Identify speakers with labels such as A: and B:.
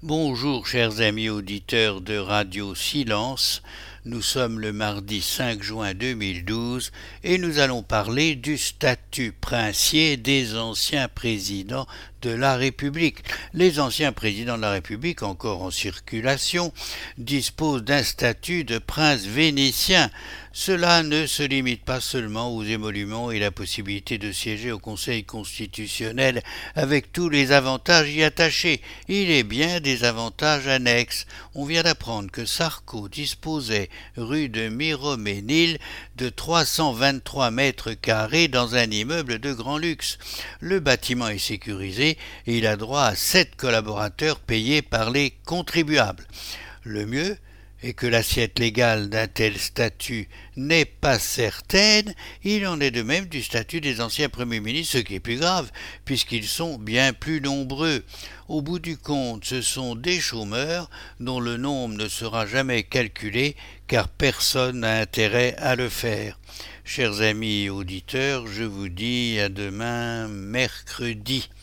A: Bonjour chers amis auditeurs de Radio Silence, nous sommes le mardi 5 juin 2012 et nous allons parler du statut princier des anciens présidents de la République. Les anciens présidents de la République, encore en circulation, disposent d'un statut de prince vénitien. Cela ne se limite pas seulement aux émoluments et la possibilité de siéger au Conseil constitutionnel avec tous les avantages y attachés. Il est bien des avantages annexes. On vient d'apprendre que Sarko disposait, rue de Miroménil, de 323 mètres carrés dans un immeuble de grand luxe. Le bâtiment est sécurisé et il a droit à 7 collaborateurs payés par les contribuables. Le mieux est que l'assiette légale d'un tel statut n'est pas certaine, il en est de même du statut des anciens premiers ministres, ce qui est plus grave, puisqu'ils sont bien plus nombreux. Au bout du compte, ce sont des chômeurs dont le nombre ne sera jamais calculé, car personne n'a intérêt à le faire. Chers amis auditeurs, je vous dis à demain mercredi.